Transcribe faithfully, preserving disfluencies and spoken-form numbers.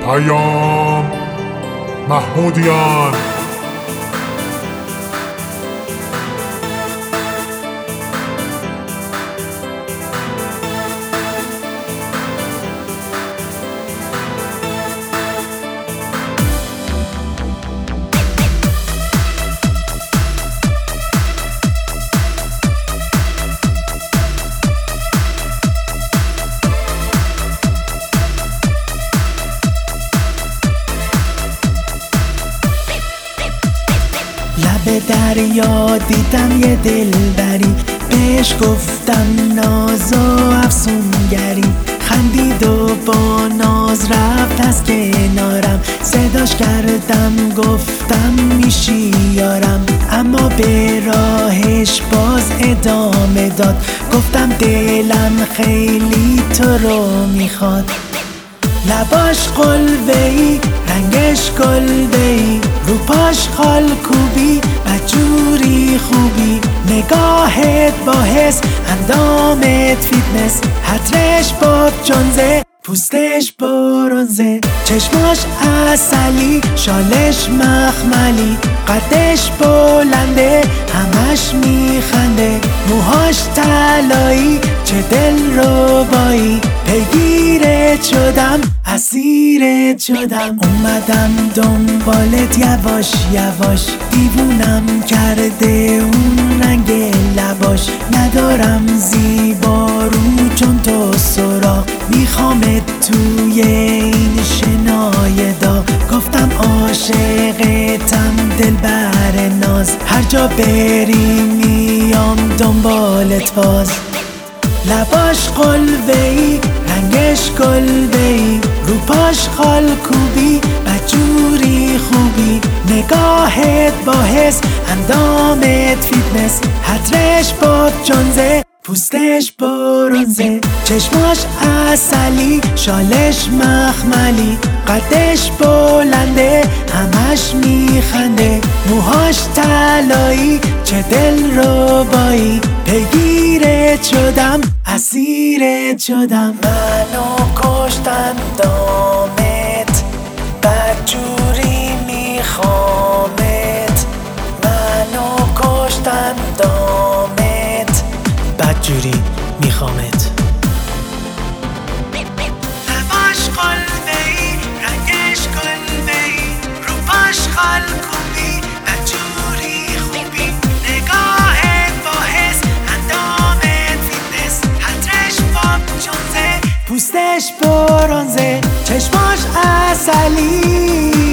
پیام محمودیان. لب دریا دیدم یه دلبری، بهش گفتم ناز و افسونگری. خندید و با ناز رفت از کنارم، صداش کردم گفتم میشی یارم. اما به راهش باز ادامه داد، گفتم دلم خیلی تو رو میخواد. لباش قلبه‌ای، رنگش گلبه‌ای، رو پاش خال کوبی، بدجوری خوبی. نگاهت با حس، اندامت فیتنس، حترش باب جنزه، پوستش برنزه. چشماش عسلی، شالش مخملی، قدش بلنده، همش میخنده. موهاش طلایی، چه دل ربایی. پیگیرت شدم، اسیرت شدم. اومدم دنبالت یواش یواش، دیوونم کرده اون رنگ لباش. ندارم زیبا رو چون تو سراغ، میخوامت توی این شنای دا. گفتم عاشقتم دلبر ناز، هر جا بری میام دنبالت باز. لباش قلبه‌ای، رنگش گلبه‌ای، رو پاش خال کوبی، بدجوری خوبی. نگاهت با حس، اندامت فیتنس، حترش باب جنزه، پوستش برنزه. چشماش عسلی، شالش مخملی، قدش بلنده، همش میخنده. موهاش طلایی، چه دل ربایی. پیگیرت شدم، اسیرت شدم. منو کشتن دامت، بدجوری میخوامت. منو کشتن دامت، بدجوری میخوامت. لباش قلبه‌ای، رنگش گلبه‌ای، رو پاش خال کوبی، بدجوری خوبی. نگاهت با حس، اندامت فیتنس، حترش باب جنزه، پوستش برنزه. چشماش عسلی،